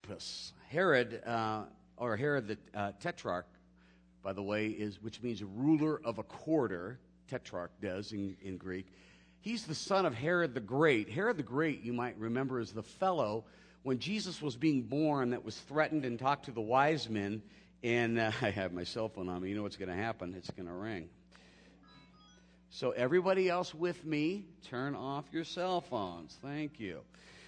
Antipas. Herod, or Herod the Tetrarch, by the way, which means a ruler of a quarter. Tetrarch does in Greek. He's the son of Herod the Great. Herod the Great, you might remember, is the fellow when Jesus was being born that was threatened and talked to the wise men. And I have my cell phone on me. You know what's going to happen? It's going to ring. So everybody else with me, turn off your cell phones. Thank you.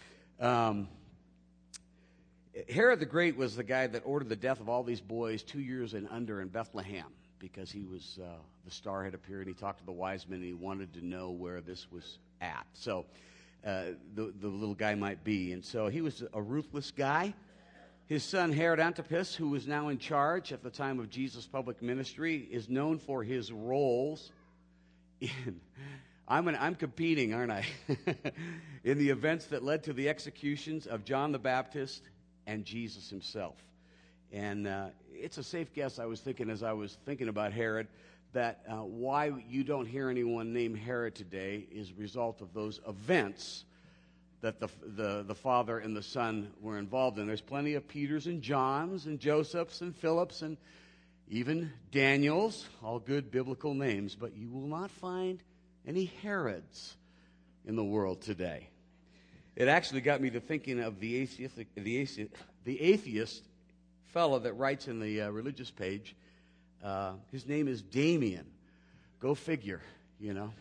Herod the Great was the guy that ordered the death of all these boys 2 years and under in Bethlehem because he was the star had appeared. And he talked to the wise men and he wanted to know where this was at. So the little guy might be. And so he was a ruthless guy. His son Herod Antipas, who was now in charge at the time of Jesus' public ministry, is known for his roles in, I'm competing, aren't I, in the events that led to the executions of John the Baptist and Jesus himself. And it's a safe guess, I was thinking as I was thinking about Herod, that why you don't hear anyone named Herod today is a result of those events that the Father and the Son were involved in. There's plenty of Peters and Johns and Josephs and Philips and even Daniels, all good biblical names, but you will not find any Herods in the world today. It actually got me to thinking of the atheist fellow that writes in the religious page. His name is Damien. Go figure, you know.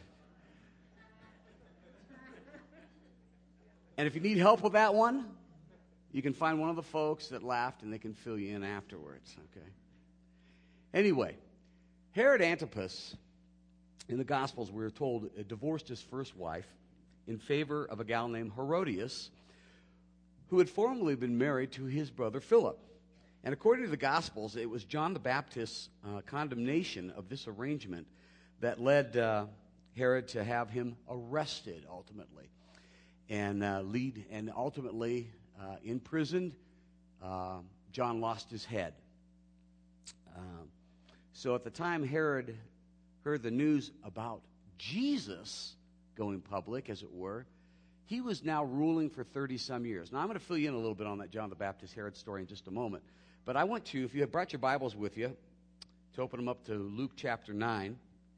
And if you need help with that one, you can find one of the folks that laughed and they can fill you in afterwards, okay? Anyway, Herod Antipas, in the Gospels, we're told, divorced his first wife in favor of a gal named Herodias, who had formerly been married to his brother Philip. And according to the Gospels, it was John the Baptist's condemnation of this arrangement that led Herod to have him arrested ultimately. And ultimately imprisoned. John lost his head. So at the time Herod heard the news about Jesus going public, as it were, he was now ruling for 30-some years. Now I'm going to fill you in a little bit on that John the Baptist Herod story in just a moment. But I want you, if you have brought your Bibles with you, to open them up to Luke chapter 9.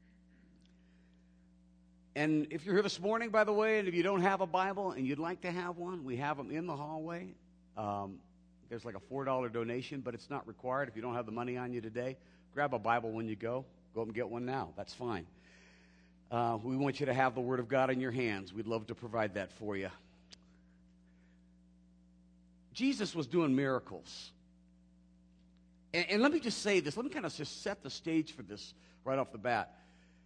And if you're here this morning, by the way, and if you don't have a Bible and you'd like to have one, we have them in the hallway. There's like a $4 donation, but it's not required. If you don't have the money on you today, grab a Bible when you go. Go up and get one now. That's fine. We want you to have the Word of God in your hands. We'd love to provide that for you. Jesus was doing miracles. And let me just say this. Let me kind of just set the stage for this right off the bat.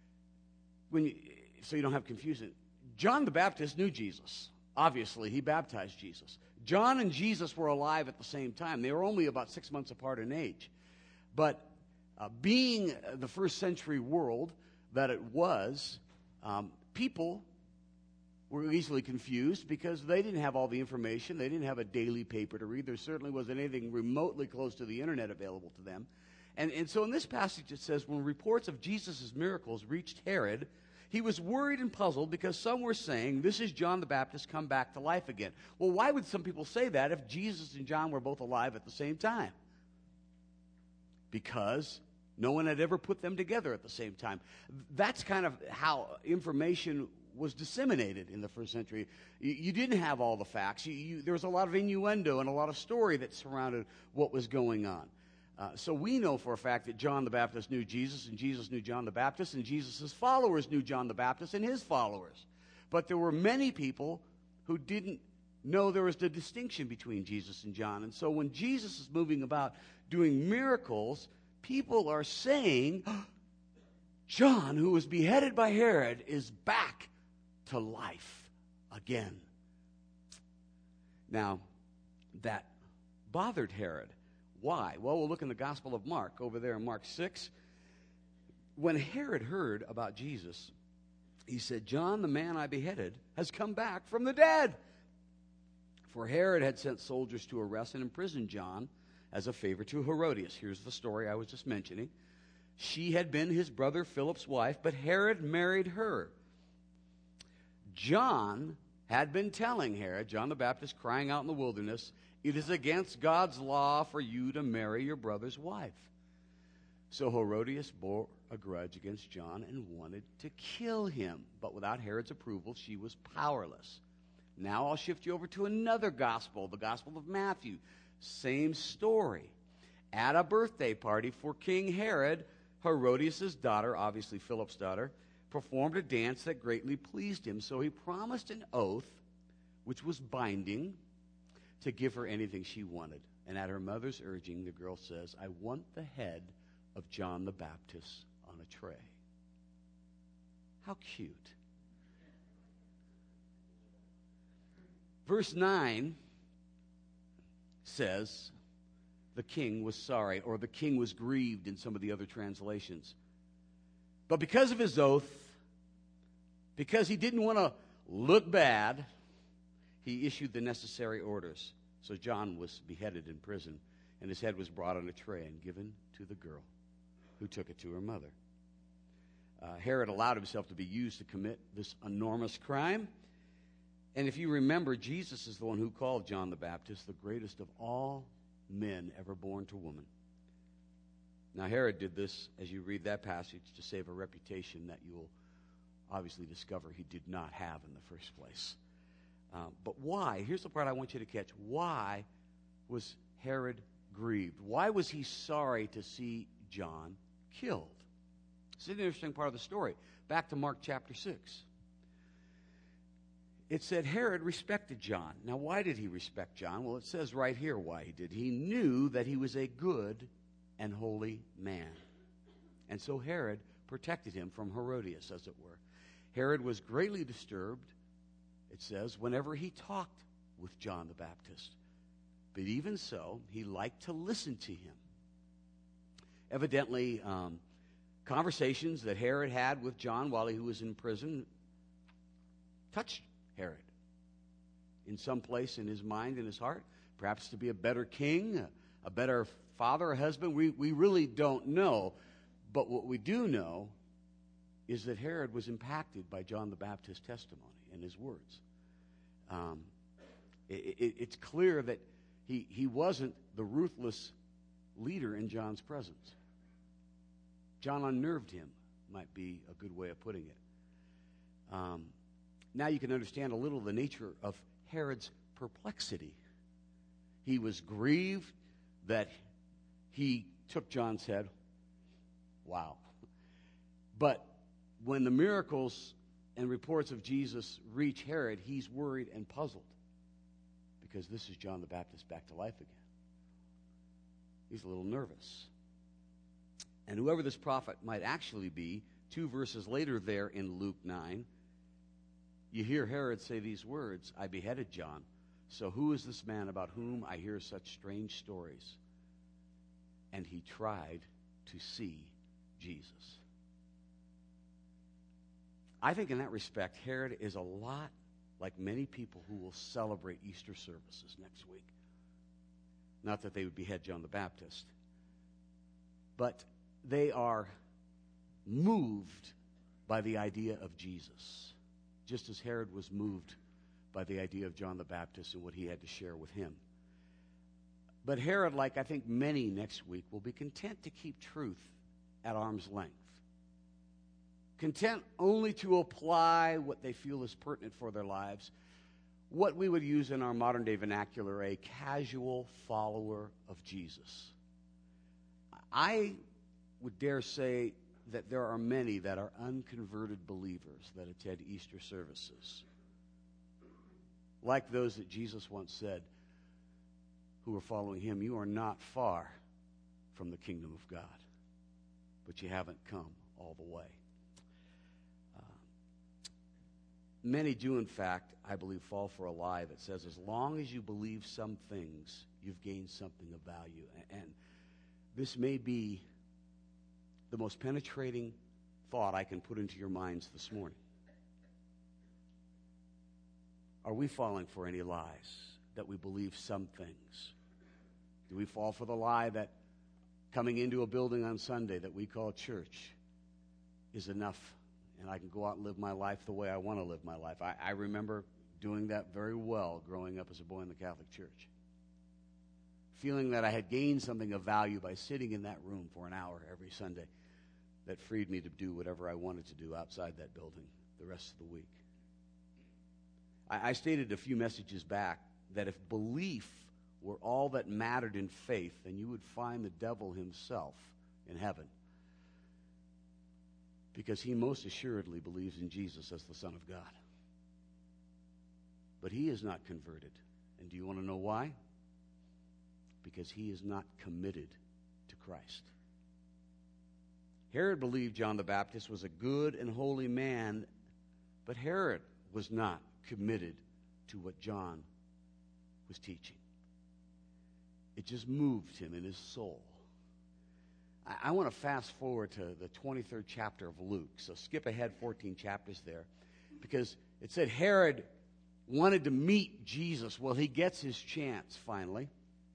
So you don't have confusion. John the Baptist knew Jesus. Obviously, he baptized Jesus. John and Jesus were alive at the same time. They were only about 6 months apart in age. But being the first century world that it was, people were easily confused because they didn't have all the information. They didn't have a daily paper to read. There certainly wasn't anything remotely close to the internet available to them. And so in this passage it says, when reports of Jesus' miracles reached Herod, he was worried and puzzled because some were saying, this is John the Baptist come back to life again. Well, why would some people say that if Jesus and John were both alive at the same time? Because no one had ever put them together at the same time. That's kind of how information was disseminated in the first century. You didn't have all the facts. There was a lot of innuendo and a lot of story that surrounded what was going on. So we know for a fact that John the Baptist knew Jesus, and Jesus knew John the Baptist, and Jesus' followers knew John the Baptist and his followers. But there were many people who didn't know there was the distinction between Jesus and John. And so when Jesus is moving about doing miracles, people are saying, John, who was beheaded by Herod, is back to life again. Now, that bothered Herod. Why? Well, we'll look in the Gospel of Mark, over there in Mark 6. When Herod heard about Jesus, he said, John, the man I beheaded, has come back from the dead. For Herod had sent soldiers to arrest and imprison John as a favor to Herodias. Here's the story I was just mentioning. She had been his brother Philip's wife, but Herod married her. John had been telling Herod, John the Baptist crying out in the wilderness, It is against God's law for you to marry your brother's wife." So Herodias bore a grudge against John and wanted to kill him. But without Herod's approval, she was powerless. Now I'll shift you over to another gospel, the Gospel of Matthew. Same story. At a birthday party for King Herod, Herodias' daughter, obviously Philip's daughter, performed a dance that greatly pleased him. So he promised an oath, which was binding, to give her anything she wanted. And at her mother's urging, the girl says, "I want the head of John the Baptist on a tray." How cute. Verse 9 says the king was sorry, or the king was grieved in some of the other translations. But because of his oath, because he didn't want to look bad, he issued the necessary orders. So John was beheaded in prison, and his head was brought on a tray and given to the girl, who took it to her mother. Herod allowed himself to be used to commit this enormous crime. And if you remember, Jesus is the one who called John the Baptist the greatest of all men ever born to woman. Now, Herod did this, as you read that passage, to save a reputation that you will obviously discover he did not have in the first place. But why? Here's the part I want you to catch. Why was Herod grieved? Why was he sorry to see John killed? It's an interesting part of the story. Back to Mark chapter 6. It said Herod respected John. Now, why did he respect John? Well, it says right here why he did. He knew that he was a good and holy man. And so Herod protected him from Herodias, as it were. Herod was greatly disturbed, it says, whenever he talked with John the Baptist. But even so, he liked to listen to him. Evidently, conversations that Herod had with John while he was in prison touched Herod in some place in his mind and his heart, perhaps to be a better king, a better father, a husband. We really don't know. But what we do know is that Herod was impacted by John the Baptist's testimony and his words. It's clear that he wasn't the ruthless leader in John's presence. John unnerved him, might be a good way of putting it. Now you can understand a little the nature of Herod's perplexity. He was grieved that he took John's head. Wow. But when the miracles and reports of Jesus reach Herod, he's worried and puzzled because this is John the Baptist back to life again. He's a little nervous. And whoever this prophet might actually be, 2 verses later there in Luke 9, you hear Herod say these words, "I beheaded John, so who is this man about whom I hear such strange stories?" And he tried to see Jesus. I think in that respect, Herod is a lot like many people who will celebrate Easter services next week. Not that they would behead John the Baptist, but they are moved by the idea of Jesus, just as Herod was moved by the idea of John the Baptist and what he had to share with him. But Herod, like I think many next week, will be content to keep truth at arm's length. Content only to apply what they feel is pertinent for their lives, what we would use in our modern day vernacular, a casual follower of Jesus. I would dare say that there are many that are unconverted believers that attend Easter services. Like those that Jesus once said, who are following him, you are not far from the kingdom of God, but you haven't come all the way. Many do, in fact, I believe, fall for a lie that says as long as you believe some things, you've gained something of value. And this may be the most penetrating thought I can put into your minds this morning. Are we falling for any lies that we believe some things? Do we fall for the lie that coming into a building on Sunday that we call church is enough and I can go out and live my life the way I want to live my life? I remember doing that very well growing up as a boy in the Catholic Church. feeling that I had gained something of value by sitting in that room for an hour every Sunday that freed me to do whatever I wanted to do outside that building the rest of the week. I stated a few messages back that if belief were all that mattered in faith, then you would find the devil himself in heaven, because he most assuredly believes in Jesus as the Son of God. But he is not converted. And do you want to know why? Because he is not committed to Christ. Herod believed John the Baptist was a good and holy man, but Herod was not committed to what John was teaching. It just moved him in his soul. I want to fast forward to the 23rd chapter of Luke. So skip ahead 14 chapters there, because it said Herod wanted to meet Jesus. Well, he gets his chance finally.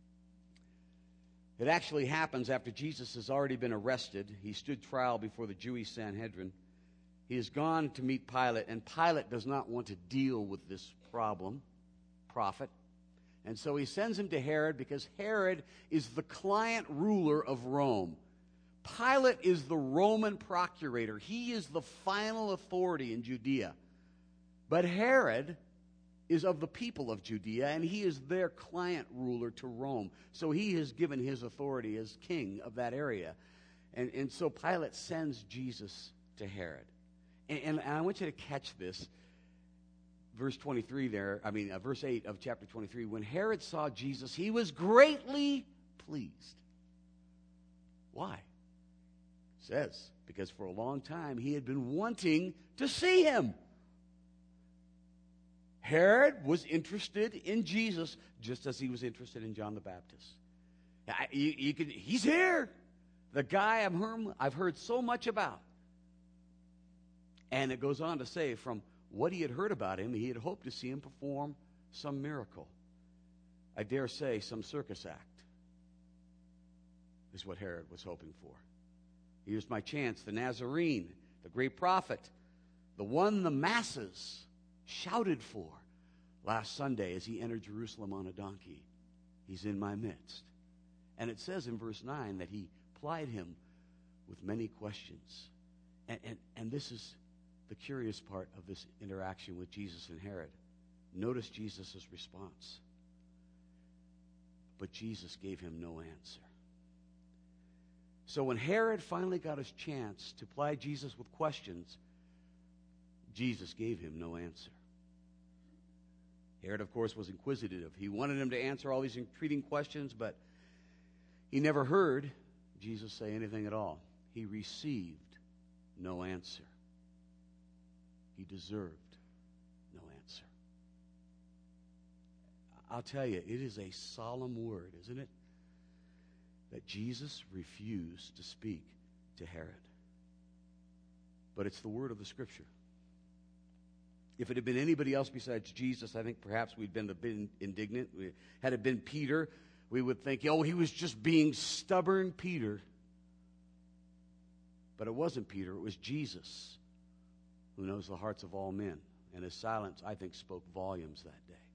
It actually happens after Jesus has already been arrested. He stood trial before the Jewish Sanhedrin. He has gone to meet Pilate, and Pilate does not want to deal with this prophet. And so he sends him to Herod, because Herod is the client ruler of Rome. Pilate is the Roman procurator. He is the final authority in Judea. But Herod is of the people of Judea, and he is their client ruler to Rome. So he has given his authority as king of that area. And so Pilate sends Jesus to Herod. And I want you to catch this. Verse 23 there, verse 8 of chapter 23. When Herod saw Jesus, he was greatly pleased. Why? It says, because for a long time he had been wanting to see him. Herod was interested in Jesus just as he was interested in John the Baptist. He's here. The guy I've heard so much about. And it goes on to say, from what he had heard about him, he had hoped to see him perform some miracle. I dare say some circus act is what Herod was hoping for. Here's my chance. The Nazarene, the great prophet, the one the masses shouted for last Sunday as he entered Jerusalem on a donkey. He's in my midst. And it says in verse 9 that he plied him with many questions. And this is the curious part of this interaction with Jesus and Herod. Notice Jesus' response. But Jesus gave him no answer. So when Herod finally got his chance to ply Jesus with questions, Jesus gave him no answer. Herod, of course, was inquisitive. He wanted him to answer all these intriguing questions, but he never heard Jesus say anything at all. He received no answer. He deserved no answer. I'll tell you, it is a solemn word, isn't it? That Jesus refused to speak to Herod. But it's the word of the Scripture. If it had been anybody else besides Jesus, I think perhaps we'd been a bit indignant. Had it been Peter, we would think, oh, he was just being stubborn Peter. But it wasn't Peter, it was Jesus, who knows the hearts of all men. And his silence, I think, spoke volumes that day.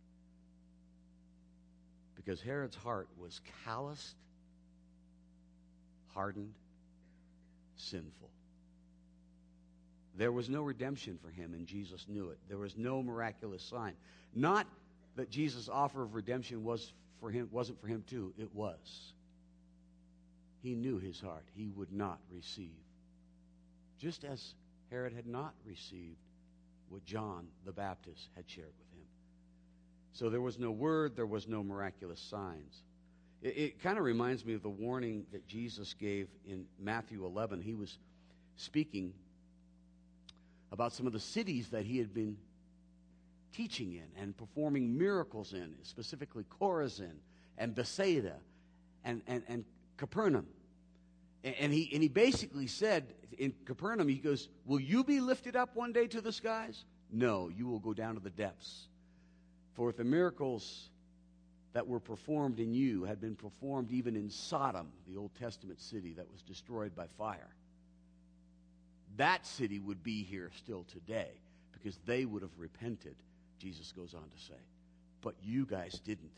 Because Herod's heart was calloused, hardened, sinful. There was no redemption for him, and Jesus knew it. There was no miraculous sign. Not that Jesus' offer of redemption wasn't for him too. It was. He knew his heart. He would not receive. Just as Herod had not received what John the Baptist had shared with him. So there was no word, there was no miraculous signs. It kind of reminds me of the warning that Jesus gave in Matthew 11. He was speaking about some of the cities that he had been teaching in and performing miracles in, specifically Chorazin and Bethsaida and Capernaum. And he basically said in Capernaum, he goes, will you be lifted up one day to the skies? No, you will go down to the depths. For if the miracles that were performed in you had been performed even in Sodom, the Old Testament city that was destroyed by fire, that city would be here still today because they would have repented, Jesus goes on to say. But you guys didn't.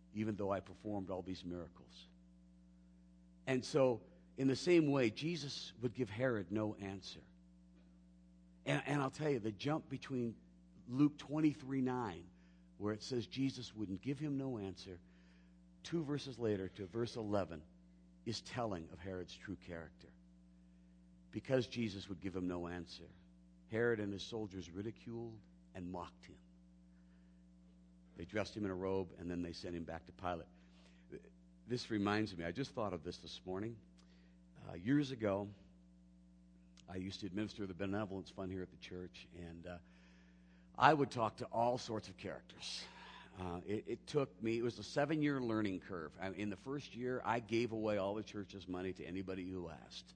even though I performed all these miracles. And so, in the same way, Jesus would give Herod no answer. And I'll tell you, the jump between Luke 23:9, where it says Jesus wouldn't give him no answer, 2 verses later to verse 11, is telling of Herod's true character. Because Jesus would give him no answer, Herod and his soldiers ridiculed and mocked him. They dressed him in a robe, and then they sent him back to Pilate. This reminds me, I just thought of this morning. Years ago, I used to administer the benevolence fund here at the church, and I would talk to all sorts of characters. It took me, it was a 7-year learning curve. In the first year, I gave away all the church's money to anybody who asked.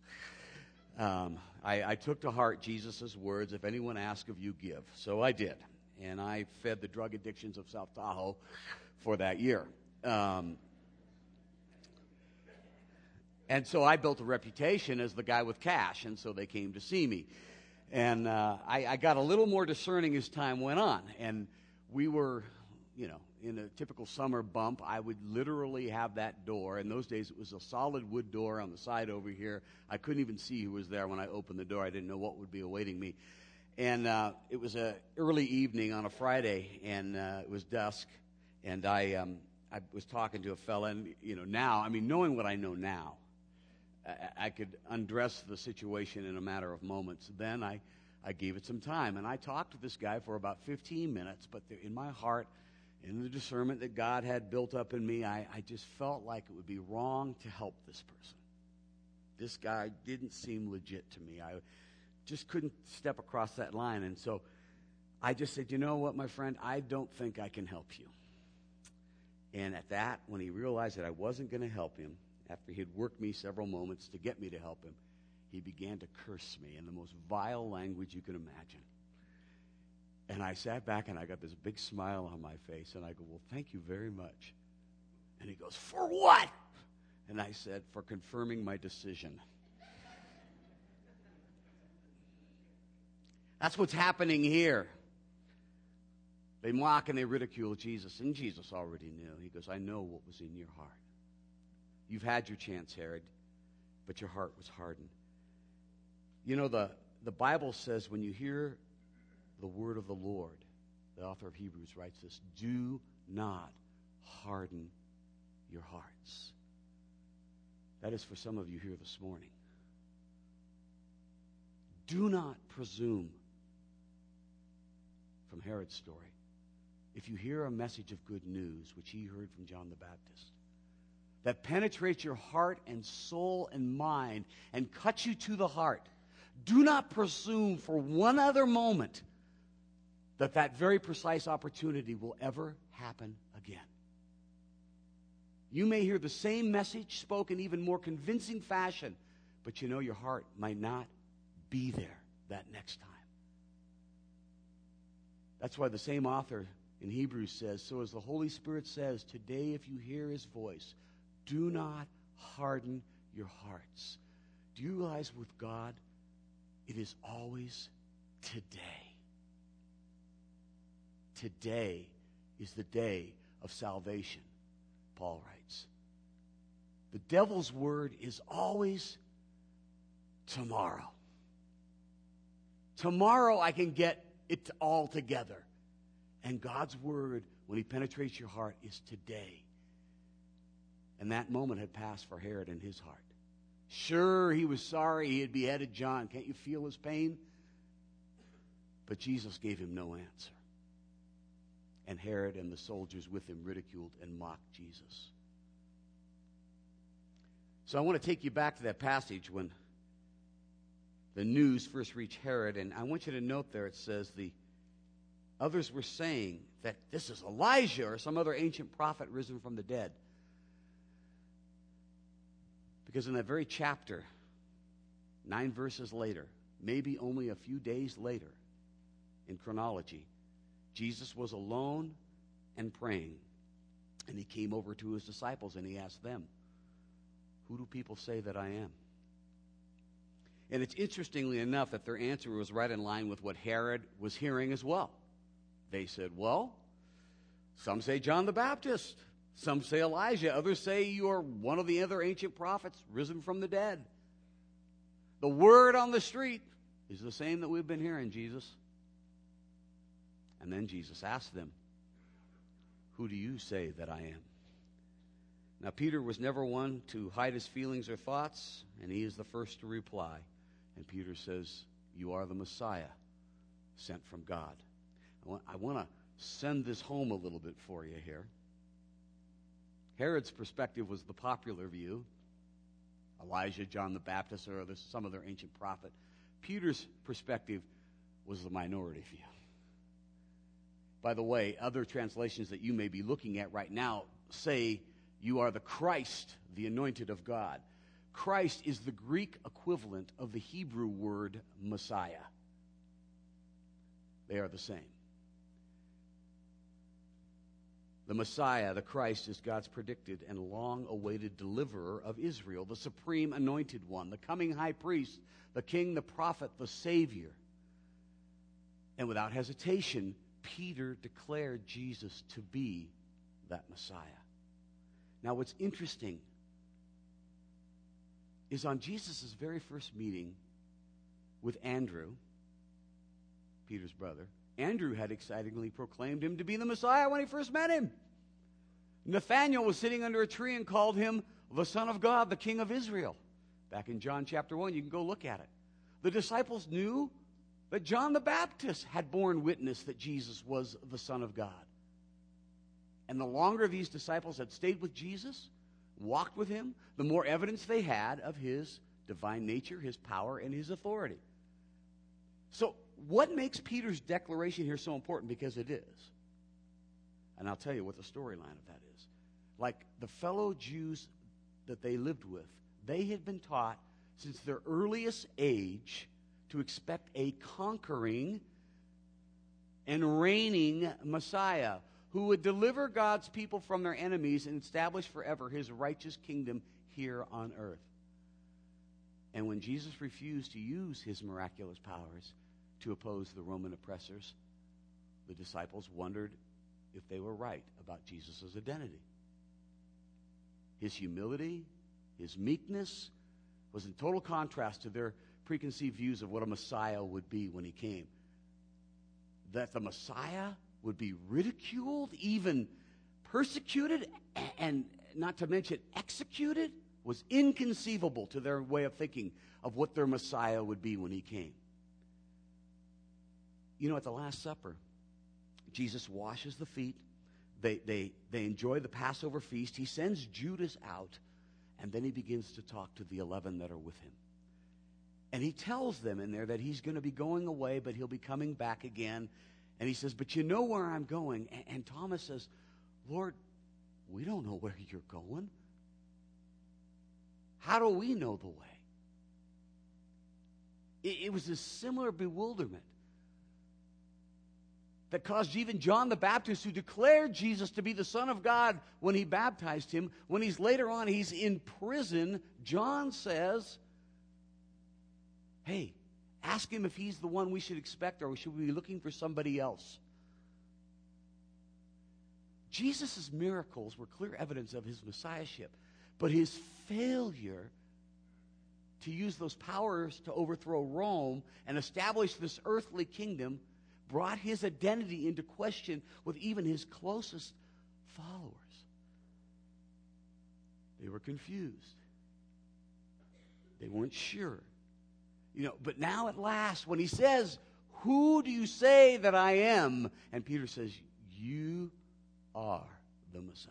I took to heart Jesus' words, if anyone asks of you, give. So I did. And I fed the drug addictions of South Tahoe for that year. And so I built a reputation as the guy with cash, and so they came to see me. And I got a little more discerning as time went on. And we were, in a typical summer bump, I would literally have that door. In those days, it was a solid wood door on the side over here. I couldn't even see who was there when I opened the door. I didn't know what would be awaiting me. And it was an early evening on a Friday, and it was dusk. And I was talking to a fella, and, now, knowing what I know now, I could undress the situation in a matter of moments. Then I gave it some time, and I talked to this guy for about 15 minutes, but in my heart, in the discernment that God had built up in me, I just felt like it would be wrong to help this person. This guy didn't seem legit to me. I just couldn't step across that line, and so I just said, you know what, my friend, I don't think I can help you. And at that, when he realized that I wasn't going to help him, after he had worked me several moments to get me to help him, he began to curse me in the most vile language you can imagine. And I sat back, and I got this big smile on my face, and I go, well, thank you very much. And he goes, for what? And I said, for confirming my decision. That's what's happening here. They mock and they ridicule Jesus, and Jesus already knew. He goes, I know what was in your heart. You've had your chance, Herod, but your heart was hardened. The Bible says when you hear the word of the Lord, the author of Hebrews writes this, do not harden your hearts. That is for some of you here this morning. Do not presume from Herod's story. If you hear a message of good news, which he heard from John the Baptist, that penetrates your heart and soul and mind and cuts you to the heart, do not presume for one other moment that very precise opportunity will ever happen again. You may hear the same message spoken in even more convincing fashion, but your heart might not be there that next time. That's why the same author in Hebrews says, so as the Holy Spirit says, today if you hear his voice, do not harden your hearts. Do you realize with God, it is always today. Today is the day of salvation, Paul writes. The devil's word is always tomorrow. Tomorrow I can get it all together. And God's word, when he penetrates your heart, is today. And that moment had passed for Herod in his heart. Sure, he was sorry he had beheaded John. Can't you feel his pain? But Jesus gave him no answer. And Herod and the soldiers with him ridiculed and mocked Jesus. So I want to take you back to that passage when the news first reached Herod. And I want you to note there it says the others were saying that this is Elijah or some other ancient prophet risen from the dead. Because in that very chapter, 9 verses later, maybe only a few days later in chronology, Jesus was alone and praying. And he came over to his disciples and he asked them, who do people say that I am? And it's interestingly enough that their answer was right in line with what Herod was hearing as well. They said, well, some say John the Baptist. Some say Elijah. Others say you are one of the other ancient prophets risen from the dead. The word on the street is the same that we've been hearing, Jesus. And then Jesus asked them, who do you say that I am? Now, Peter was never one to hide his feelings or thoughts, and he is the first to reply. And Peter says, you are the Messiah sent from God. I want to send this home a little bit for you here. Herod's perspective was the popular view. Elijah, John the Baptist, or some other ancient prophet. Peter's perspective was the minority view. By the way, other translations that you may be looking at right now say you are the Christ, the anointed of God. Christ is the Greek equivalent of the Hebrew word Messiah. They are the same. The Messiah, the Christ, is God's predicted and long-awaited deliverer of Israel, the supreme anointed one, the coming high priest, the king, the prophet, the Savior. And without hesitation, Peter declared Jesus to be that Messiah. Now, what's interesting is on Jesus' very first meeting with Andrew, Peter's brother, Andrew had excitingly proclaimed him to be the Messiah when he first met him. Nathanael was sitting under a tree and called him the Son of God, the King of Israel. Back in John chapter 1, you can go look at it. The disciples knew that John the Baptist had borne witness that Jesus was the Son of God. And the longer these disciples had stayed with Jesus, walked with him, the more evidence they had of his divine nature, his power, and his authority. So, what makes Peter's declaration here so important? Because it is. And I'll tell you what the storyline of that is. Like the fellow Jews that they lived with, they had been taught since their earliest age to expect a conquering and reigning Messiah who would deliver God's people from their enemies and establish forever his righteous kingdom here on earth. And when Jesus refused to use his miraculous powers to oppose the Roman oppressors, the disciples wondered if they were right about Jesus' identity. His humility, his meekness was in total contrast to their preconceived views of what a Messiah would be when he came. That the Messiah would be ridiculed, even persecuted, and not to mention executed, was inconceivable to their way of thinking of what their Messiah would be when he came. You know, at the Last Supper, Jesus washes the feet. They enjoy the Passover feast. He sends Judas out, and then he begins to talk to the 11 that are with him. And he tells them in there that he's going to be going away, but he'll be coming back again. And he says, but you know where I'm going. And Thomas says, Lord, we don't know where you're going. How do we know the way? It was a similar bewilderment that caused even John the Baptist, who declared Jesus to be the Son of God when he baptized him, when he's later on, he's in prison, John says, hey, ask him if he's the one we should expect, or should we be looking for somebody else? Jesus' miracles were clear evidence of his messiahship, but his failure to use those powers to overthrow Rome and establish this earthly kingdom brought his identity into question with even his closest followers. They were confused. They weren't sure. You know, but now at last, when he says, who do you say that I am? And Peter says, you are the Messiah.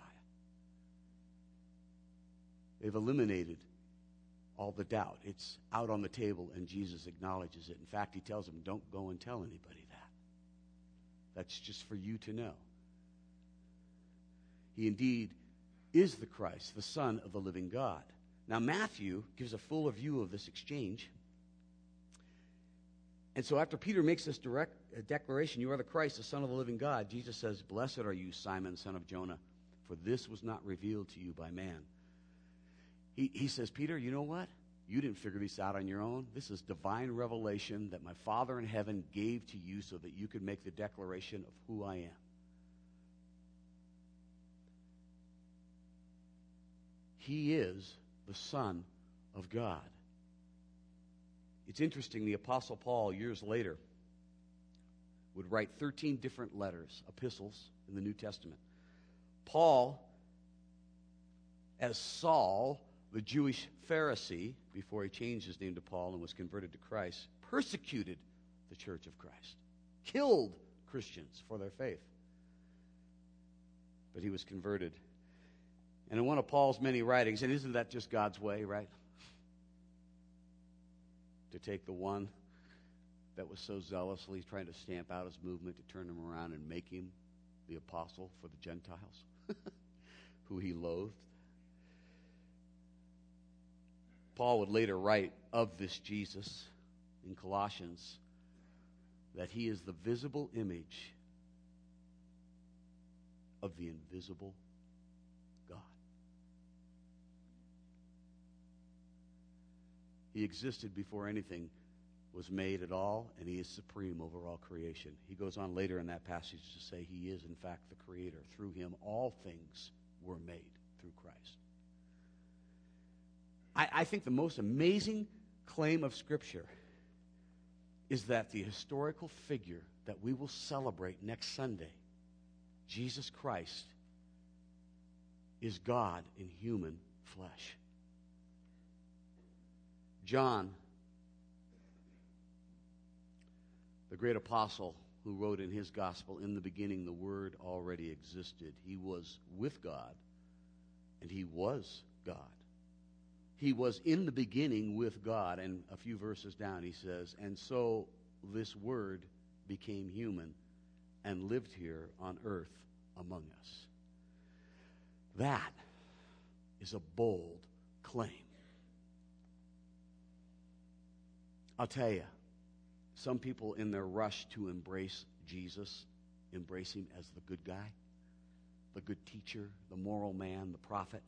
They've eliminated all the doubt. It's out on the table, and Jesus acknowledges it. In fact, he tells them, don't go and tell anybody that. That's just for you to know. He indeed is the Christ, the Son of the living God. Now, Matthew gives a fuller view of this exchange. And so after Peter makes this direct declaration, you are the Christ, the Son of the living God, Jesus says, blessed are you, Simon, son of Jonah, for this was not revealed to you by man. He says, Peter, you know what? You didn't figure this out on your own. This is divine revelation that my Father in heaven gave to you so that you could make the declaration of who I am. He is the Son of God. It's interesting, the Apostle Paul, years later, would write 13 different letters, epistles, in the New Testament. Paul, as Saul, the Jewish Pharisee, before he changed his name to Paul and was converted to Christ, persecuted the church of Christ, killed Christians for their faith. But he was converted. And in one of Paul's many writings, and isn't that just God's way, right? To take the one that was so zealously trying to stamp out his movement, to turn him around and make him the apostle for the Gentiles, who he loathed. Paul would later write of this Jesus in Colossians that he is the visible image of the invisible God. He existed before anything was made at all, and he is supreme over all creation. He goes on later in that passage to say he is, in fact, the creator. Through him, all things were made through Christ. I think the most amazing claim of Scripture is that the historical figure that we will celebrate next Sunday, Jesus Christ, is God in human flesh. John, the great apostle who wrote in his gospel, "In the beginning the Word already existed. He was with God, and he was God." He was in the beginning with God. And a few verses down he says, "And so this Word became human and lived here on earth among us." That is a bold claim. I'll tell you, some people in their rush to embrace Jesus, embrace him as the good guy, the good teacher, the moral man, the prophet.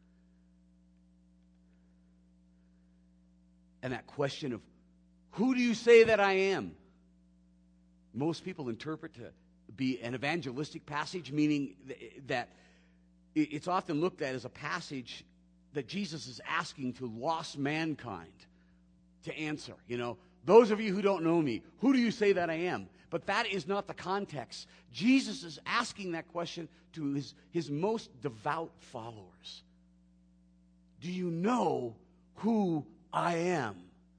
And that question of, who do you say that I am? Most people interpret to be an evangelistic passage, meaning that it's often looked at as a passage that Jesus is asking to lost mankind to answer. You know, those of you who don't know me, who do you say that I am? But that is not the context. Jesus is asking that question to his most devout followers. Do you know who I am?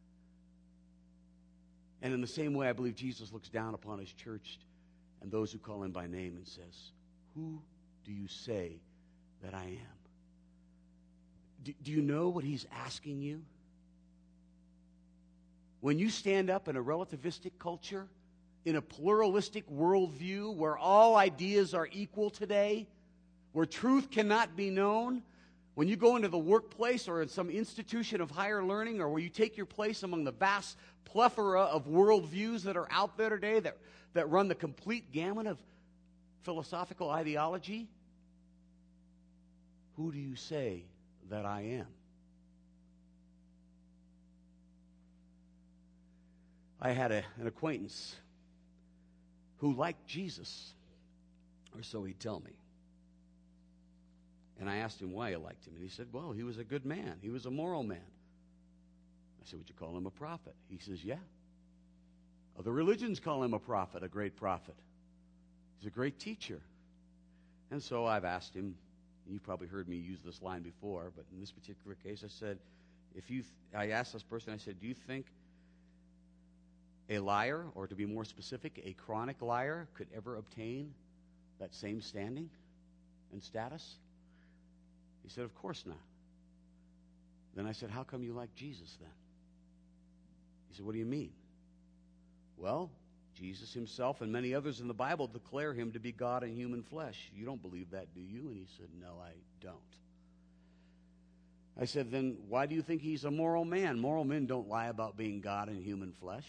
And in the same way, I believe Jesus looks down upon his church and those who call him by name and says, who do you say that I am? Do you know what he's asking you? When you stand up in a relativistic culture, in a pluralistic worldview where all ideas are equal today, where truth cannot be known, when you go into the workplace or in some institution of higher learning, or where you take your place among the vast plethora of worldviews that are out there today that run the complete gamut of philosophical ideology, who do you say that I am? I had an acquaintance who liked Jesus, or so he'd tell me. And I asked him why he liked him. And he said, well, he was a good man. He was a moral man. I said, would you call him a prophet? He says, yeah. Other religions call him a prophet, a great prophet. He's a great teacher. And so I've asked him, and you've probably heard me use this line before, but in this particular case I said, I asked this person, I said, do you think a liar, or to be more specific, a chronic liar, could ever obtain that same standing and status? He said, of course not. Then I said, how come you like Jesus then? He said, what do you mean? Well, Jesus himself and many others in the Bible declare him to be God in human flesh. You don't believe that, do you? And he said, no, I don't. I said, then why do you think he's a moral man? Moral men don't lie about being God in human flesh.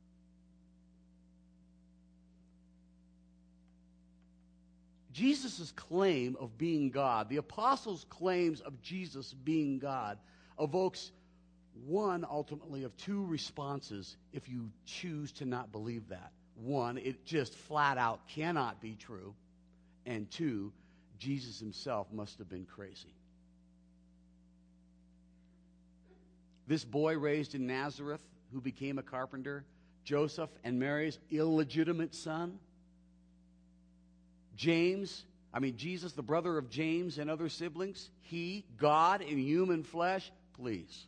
Jesus' claim of being God, the apostles' claims of Jesus being God, evokes one, ultimately, of two responses if you choose to not believe that. One, it just flat out cannot be true. And two, Jesus himself must have been crazy. This boy raised in Nazareth who became a carpenter, Joseph and Mary's illegitimate son, Jesus, the brother of James and other siblings, he, God in human flesh, please.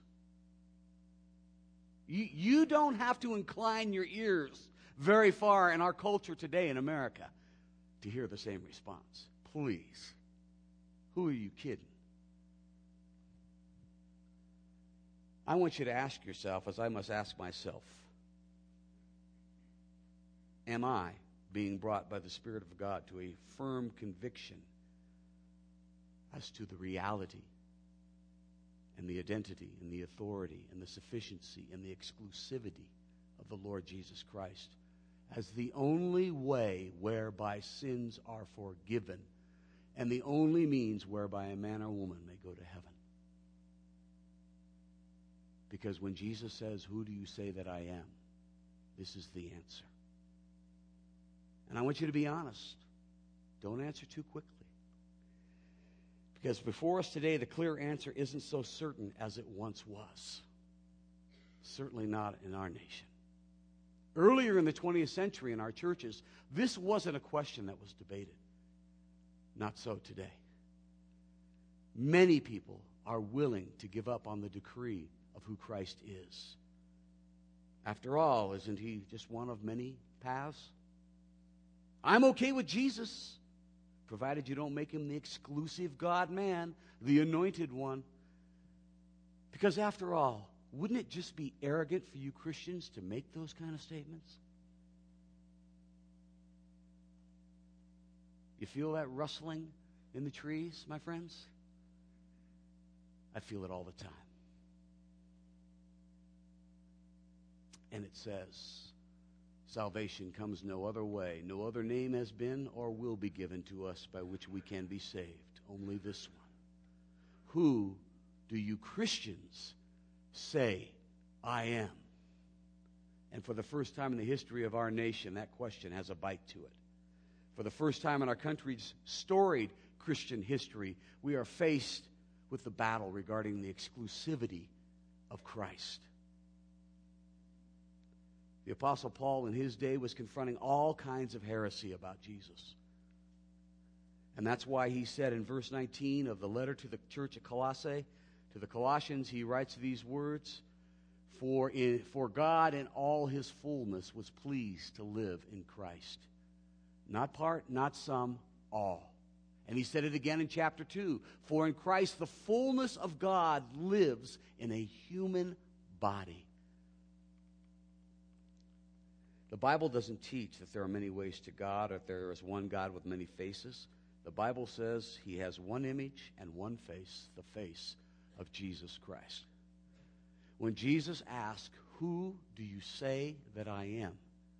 You don't have to incline your ears very far in our culture today in America to hear the same response. Please. Who are you kidding? I want you to ask yourself, as I must ask myself, am I being brought by the Spirit of God to a firm conviction as to the reality and the identity and the authority and the sufficiency and the exclusivity of the Lord Jesus Christ as the only way whereby sins are forgiven and the only means whereby a man or woman may go to heaven? Because when Jesus says, "Who do you say that I am?" this is the answer. And I want you to be honest. Don't answer too quickly. Because before us today, the clear answer isn't so certain as it once was. Certainly not in our nation. Earlier in the 20th century in our churches, this wasn't a question that was debated. Not so today. Many people are willing to give up on the decree of who Christ is. After all, isn't he just one of many paths? I'm okay with Jesus, provided you don't make him the exclusive God-man, the anointed one. Because after all, wouldn't it just be arrogant for you Christians to make those kind of statements? You feel that rustling in the trees, my friends? I feel it all the time. And it says, salvation comes no other way. No other name has been or will be given to us by which we can be saved. Only this one. Who do you Christians say I am? And for the first time in the history of our nation, that question has a bite to it. For the first time in our country's storied Christian history, we are faced with the battle regarding the exclusivity of Christ. The Apostle Paul in his day was confronting all kinds of heresy about Jesus. And that's why he said in verse 19 of the letter to the church at Colossae, to the Colossians, he writes these words, For God in all his fullness was pleased to live in Christ. Not part, not some, all. And he said it again in chapter 2, For in Christ the fullness of God lives in a human body. The Bible doesn't teach that there are many ways to God or that there is one God with many faces. The Bible says he has one image and one face, the face of Jesus Christ. When Jesus asked, Who do you say that I am?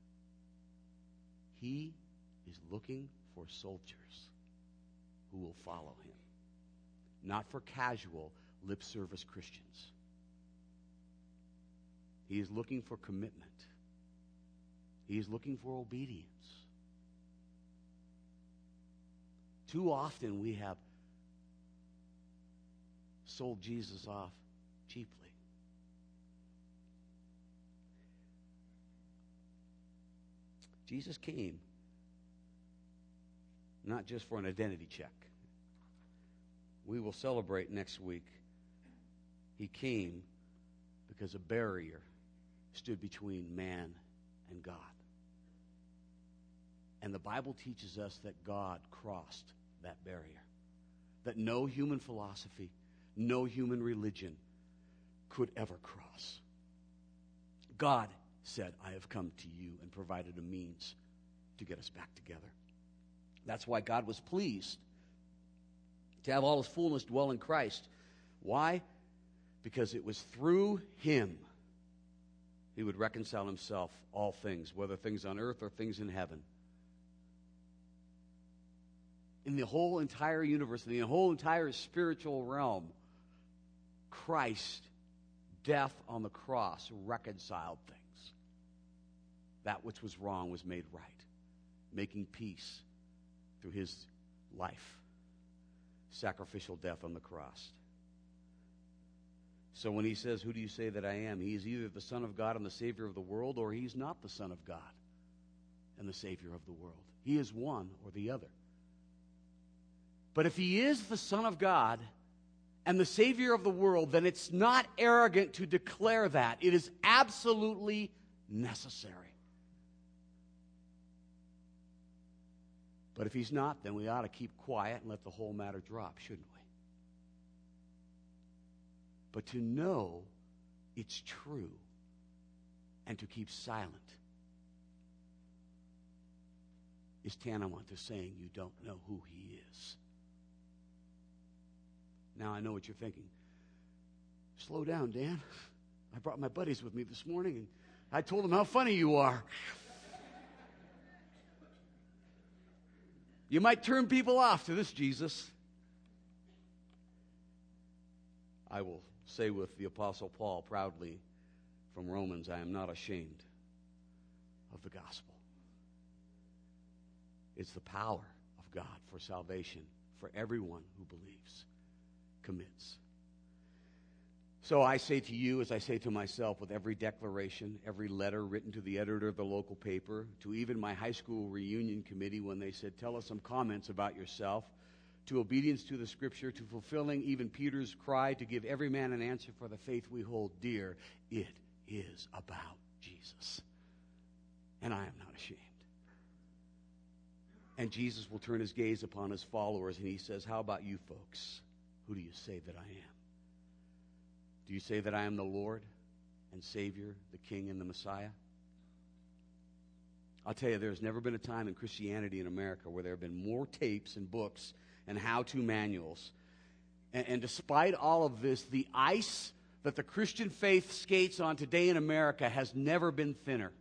He is looking for soldiers who will follow him, not for casual lip service Christians. He is looking for commitment. He is looking for obedience. Too often we have sold Jesus off cheaply. Jesus came not just for an identity check. We will celebrate next week. He came because a barrier stood between man and God. And the Bible teaches us that God crossed that barrier. That no human philosophy, no human religion could ever cross. God said, I have come to you, and provided a means to get us back together. That's why God was pleased to have all his fullness dwell in Christ. Why? Because it was through him he would reconcile himself all things, whether things on earth or things in heaven. In the whole entire universe, in the whole entire spiritual realm, Christ, death on the cross, reconciled things. That which was wrong was made right, making peace through his life, sacrificial death on the cross. So when he says, who do you say that I am? He is either the Son of God and the Savior of the world, or he's not the Son of God and the Savior of the world. He is one or the other. But if he is the Son of God and the Savior of the world, then it's not arrogant to declare that. It is absolutely necessary. But if he's not, then we ought to keep quiet and let the whole matter drop, shouldn't we? But to know it's true and to keep silent is tantamount to saying you don't know who he is. Now I know what you're thinking. Slow down, Dan. I brought my buddies with me this morning, and I told them how funny you are. You might turn people off to this Jesus. I will say with the Apostle Paul proudly from Romans, I am not ashamed of the gospel. It's the power of God for salvation for everyone who believes, commits. So I say to you, as I say to myself, with every declaration, every letter written to the editor of the local paper, to even my high school reunion committee when they said, tell us some comments about yourself, to obedience to the Scripture, to fulfilling even Peter's cry to give every man an answer for the faith we hold dear, it is about Jesus. And I am not ashamed. And Jesus will turn his gaze upon his followers, and he says, how about you folks? Who do you say that I am? Do you say that I am the Lord and Savior, the King and the Messiah? I'll tell you, there's never been a time in Christianity in America where there have been more tapes and books and how-to manuals. And despite all of this, the ice that the Christian faith skates on today in America has never been thinner.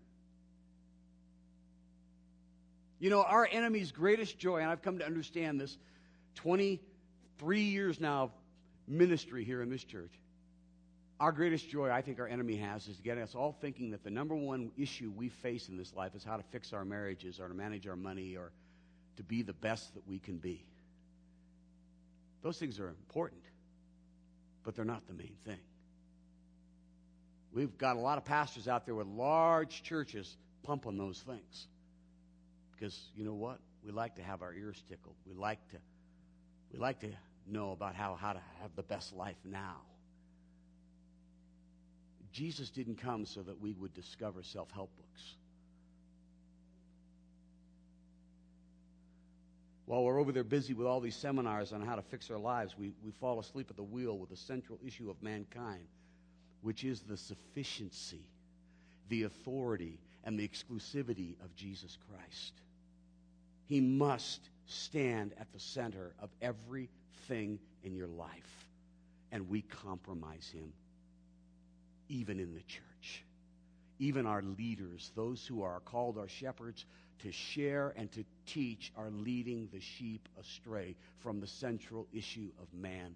You know, our enemy's greatest joy, and I've come to understand this, 23 years now of ministry here in this church, our greatest joy I think our enemy has is to get us all thinking that the number one issue we face in this life is how to fix our marriages or to manage our money or to be the best that we can be. Those things are important, but they're not the main thing. We've got a lot of pastors out there with large churches pumping those things. Because you know what? We like to have our ears tickled. We like to know about how to have the best life now. Jesus didn't come so that we would discover self-help books. While we're over there busy with all these seminars on how to fix our lives, we fall asleep at the wheel with the central issue of mankind, which is the sufficiency, the authority, and the exclusivity of Jesus Christ. He must stand at the center of everything in your life, and we compromise him. Even in the church, even our leaders, those who are called our shepherds to share and to teach, are leading the sheep astray from the central issue of mankind.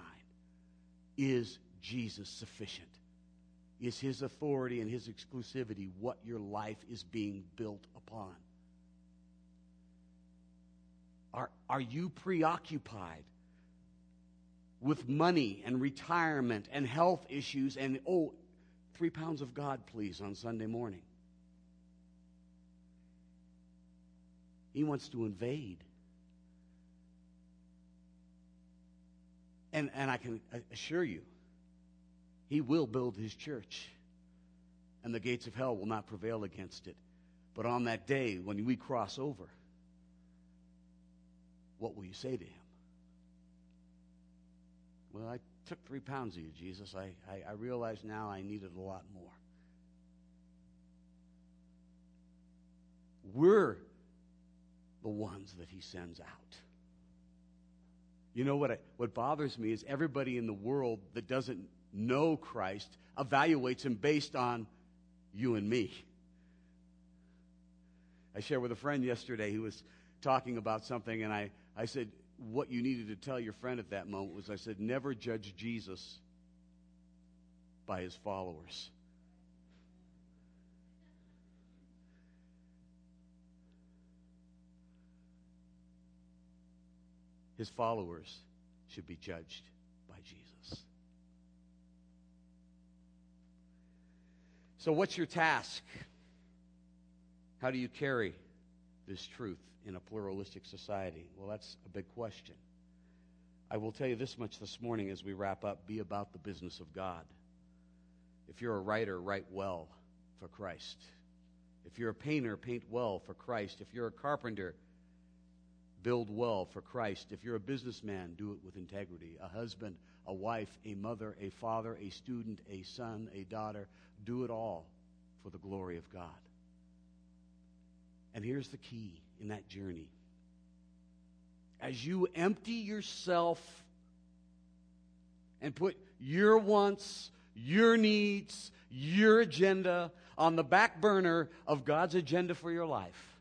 Is Jesus sufficient? Is his authority and his exclusivity what your life is being built upon? Are you preoccupied with money and retirement and health issues and, 3 pounds of God, please, on Sunday morning? He wants to invade. And I can assure you, he will build his church, and the gates of hell will not prevail against it. But on that day, when we cross over, what will you say to him? Well, I took 3 pounds of you, Jesus. I realize now I needed a lot more. We're the ones that he sends out. You know what bothers me is everybody in the world that doesn't know Christ evaluates him based on you and me. I shared with a friend yesterday who was talking about something, and I said, what you needed to tell your friend at that moment was, I said, never judge Jesus by his followers. His followers should be judged by Jesus. So what's your task? How do you carry this truth in a pluralistic society? Well, that's a big question. I will tell you this much this morning as we wrap up. Be about the business of God. If you're a writer, write well for Christ. If you're a painter, paint well for Christ. If you're a carpenter, build well for Christ. If you're a businessman, do it with integrity. A husband, a wife, a mother, a father, a student, a son, a daughter, do it all for the glory of God. And here's the key in that journey. As you empty yourself and put your wants, your needs, your agenda on the back burner of God's agenda for your life,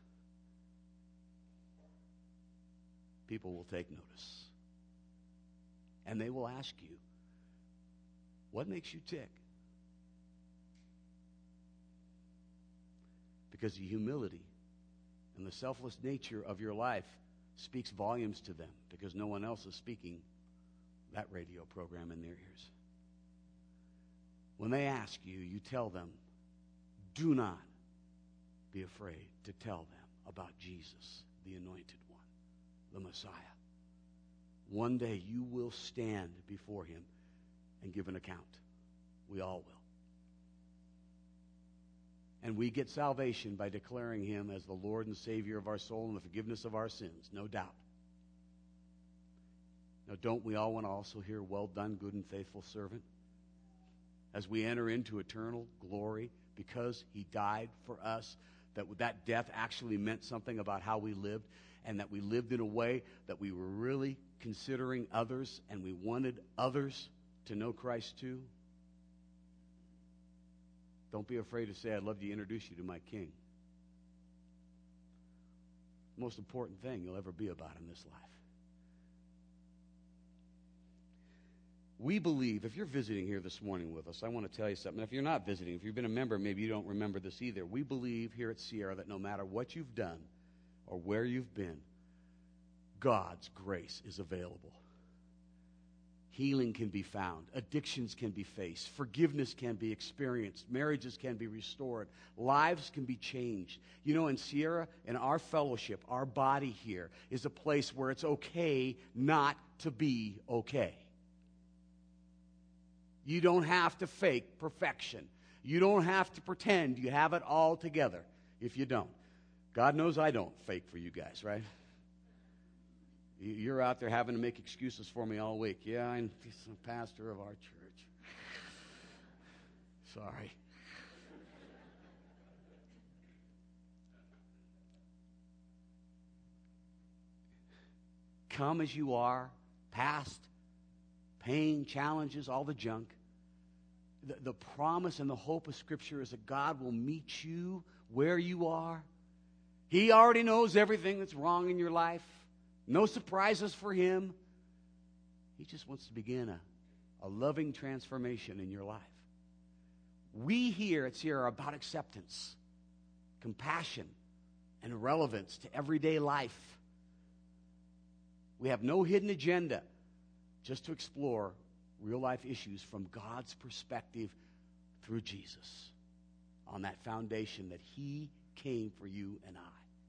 people will take notice. And they will ask you, what makes you tick? Because the humility and the selfless nature of your life speaks volumes to them, because no one else is speaking that radio program in their ears. When they ask you, you tell them, do not be afraid to tell them about Jesus, the Anointed One, the Messiah. One day you will stand before him and give an account. We all will. And we get salvation by declaring him as the Lord and Savior of our soul and the forgiveness of our sins, no doubt. Now, don't we all want to also hear, well done, good and faithful servant? As we enter into eternal glory, because he died for us, that death actually meant something about how we lived, and that we lived in a way that we were really considering others, and we wanted others to know Christ too. Don't be afraid to say, I'd love to introduce you to my King. Most important thing you'll ever be about in this life. We believe, if you're visiting here this morning with us, I want to tell you something. If you're not visiting, if you've been a member, maybe you don't remember this either. We believe here at Sierra that no matter what you've done or where you've been, God's grace is available. Healing can be found. Addictions can be faced. Forgiveness can be experienced. Marriages can be restored. Lives can be changed. You know, in Sierra, in our fellowship, our body here is a place where it's okay not to be okay. You don't have to fake perfection. You don't have to pretend you have it all together if you don't. God knows I don't fake for you guys, right? You're out there having to make excuses for me all week. Yeah, I'm the pastor of our church. Sorry. Come as you are, past, pain, challenges, all the junk. The promise and the hope of Scripture is that God will meet you where you are. He already knows everything that's wrong in your life. No surprises for him. He just wants to begin a loving transformation in your life. We here at Sierra are about acceptance, compassion, and relevance to everyday life. We have no hidden agenda, just to explore real-life issues from God's perspective through Jesus, on that foundation that he came for you and I.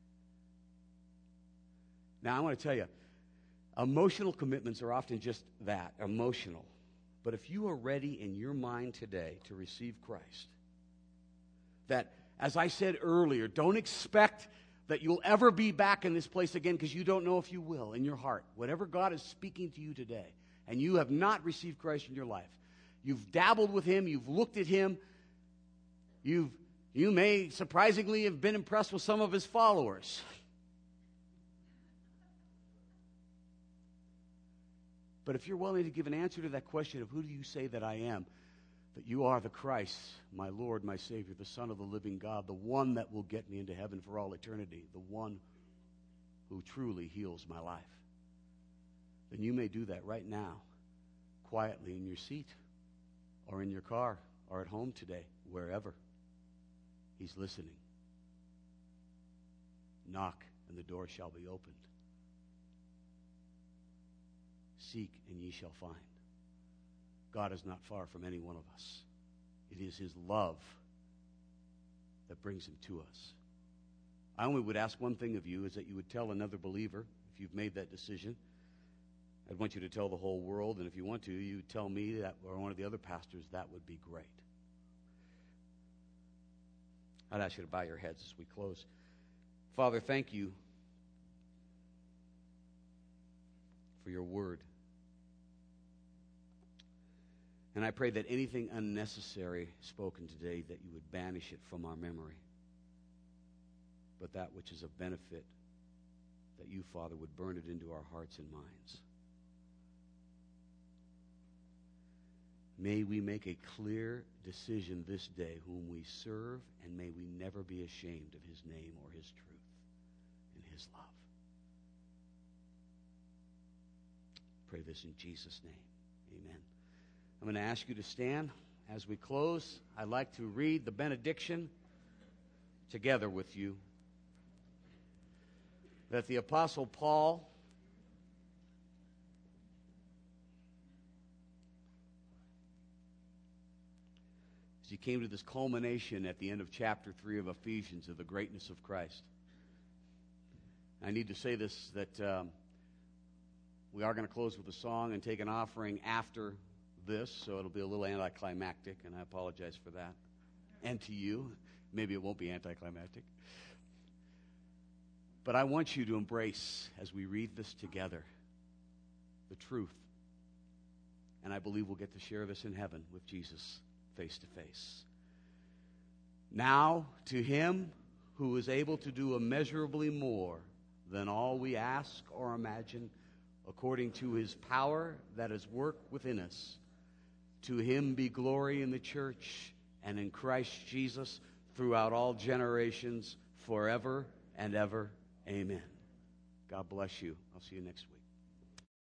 Now, I want to tell you, emotional commitments are often just that, emotional. But if you are ready in your mind today to receive Christ, that, as I said earlier, don't expect that you'll ever be back in this place again, because you don't know if you will in your heart. Whatever God is speaking to you today, and you have not received Christ in your life, you've dabbled with him, you've looked at him, you may surprisingly have been impressed with some of his followers. But if you're willing to give an answer to that question of who do you say that I am, that you are the Christ, my Lord, my Savior, the Son of the living God, the one that will get me into heaven for all eternity, the one who truly heals my life, then you may do that right now, quietly in your seat or in your car or at home today, wherever. He's listening. Knock, and the door shall be opened. Seek, and ye shall find. God is not far from any one of us. It is his love that brings him to us. I only would ask one thing of you, is that you would tell another believer, if you've made that decision. I'd want you to tell the whole world, and if you want to, you tell me that, or one of the other pastors. That would be great. I'd ask you to bow your heads as we close. Father, thank you for your word. And I pray that anything unnecessary spoken today, that you would banish it from our memory. But that which is of benefit, that you, Father, would burn it into our hearts and minds. May we make a clear decision this day whom we serve, and may we never be ashamed of his name or his truth and his love. Pray this in Jesus' name. Amen. I'm going to ask you to stand as we close. I'd like to read the benediction together with you that the Apostle Paul as he came to this culmination at the end of chapter 3 of Ephesians of the greatness of Christ. I need to say this, that we are going to close with a song and take an offering after this, so it'll be a little anticlimactic, and I apologize for that. And to you, maybe it won't be anticlimactic. But I want you to embrace, as we read this together, the truth. And I believe we'll get to share this in heaven with Jesus face to face. Now, to him who is able to do immeasurably more than all we ask or imagine, according to his power that is worked within us, to him be glory in the church and in Christ Jesus throughout all generations, forever and ever. Amen. God bless you. I'll see you next week.